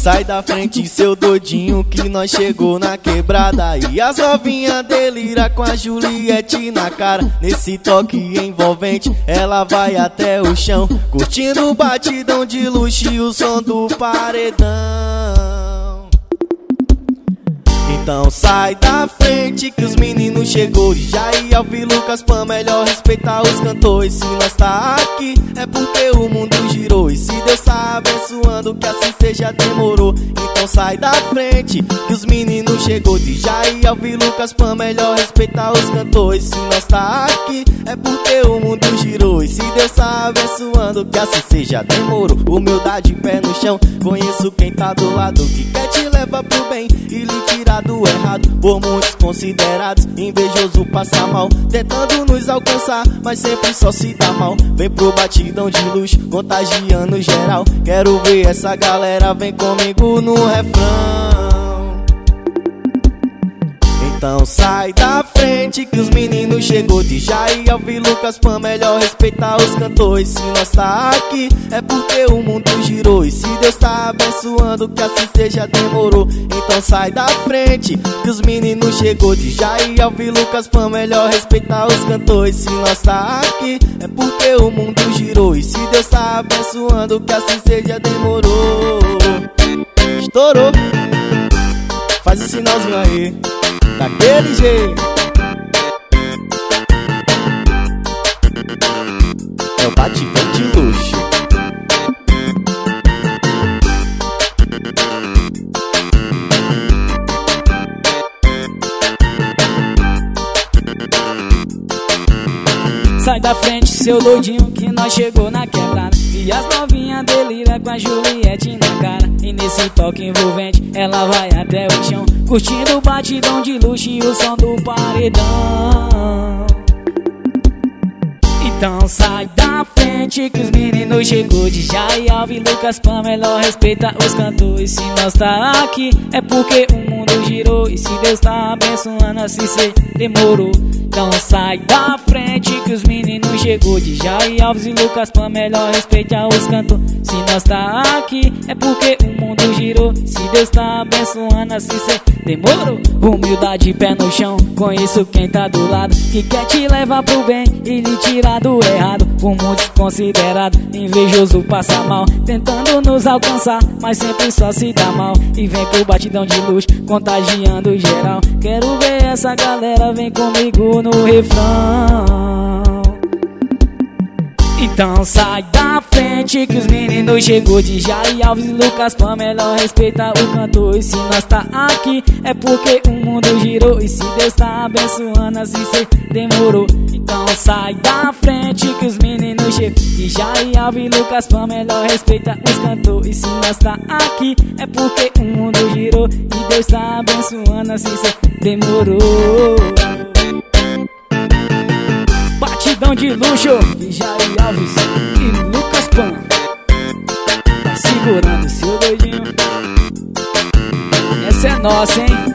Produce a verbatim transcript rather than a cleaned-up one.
sai da frente, seu doidinho, que nós chegou na quebrada. E as novinhas delira com a Juliette na cara. Nesse toque envolvente, ela vai até o chão, curtindo o batidão de luxo e o som do paredão. Então sai da frente que os meninos chegou. Jair, Alves, Lucas, Pan, melhor respeitar os cantores. Se nós tá aqui é porque o mundo girou. E se Deus tá abençoando, que assim seja, demorou. Então sai da frente que os meninos chegou. De Jair, Alves, Lucas, Pan, melhor respeitar os cantores. Se nós tá aqui é porque o mundo girou. E se Deus tá abençoando, que assim seja, demorou. Humildade, pé no chão, conheço quem tá do lado, que quer te levar pro bem e lhe tirar do errado. Por muitos considerados, invejoso passa mal, tentando nos alcançar, mas sempre só se dá mal. Vem pro batidão de luxo, contagiando geral. Quero ver essa galera, vem comigo no refrão. Então sai da frente que os meninos chegou. De Jair, Alves, Lucas, Pan, melhor respeitar os cantores. Se nós tá aqui é porque o mundo girou. E se Deus tá abençoando, que assim seja, demorou. Então sai da frente que os meninos chegou. De Jair, Alves, Lucas, Pan, melhor respeitar os cantores. Se nós tá aqui é porque o mundo girou. E se Deus tá abençoando, que assim seja, demorou. Estourou. Faz o sinalzinho aí, daquele jeito. É o batidão de luxo. Sai da frente, seu doidinho, que nós chegou na quebrada. E as novinhas delira com a Juliette na cara. E nesse toque envolvente, ela vai até o chão, curtindo o batidão de luxo e o som do paredão. Então sai da frente que os meninos chegou. De Jair, Alves, Lucas, Pan, melhor respeita os cantores. Se nós tá aqui é porque o mundo girou. E se Deus tá abençoando, assim cê demorou. Então sai da frente que os meninos chegou. De Jair, Alves e Lucas, Pan, melhor respeita os cantores. Se nós tá aqui é porque o mundo girou. Se Deus tá abençoando, assim cê demorou. Humildade, pé no chão, conheço quem tá do lado, que quer te levar pro bem e lhe tirar do errado. Por muitos considerado, invejoso passa mal, tentando nos alcançar, mas sempre só se dá mal. E vem com o batidão de luxo, contagiando geral. Quero ver essa galera, vem comigo no refrão. Então sai da frente que os meninos chegou. De Jair, Alves e Lucas, Pan, melhor respeita o cantor. E se nós tá aqui é porque o mundo girou. E se Deus tá abençoando, assim cê demorou. Então sai da frente que os meninos chegou. De Jair, Alves e Lucas, Pan, melhor respeita os cantores. E se nós tá aqui é porque o mundo girou. E Deus tá abençoando, assim cê demorou. Batidão de luxo, de Jair, Alves e Lucas, Pan. Tá segurando, seu doidinho. Essa é nossa, hein?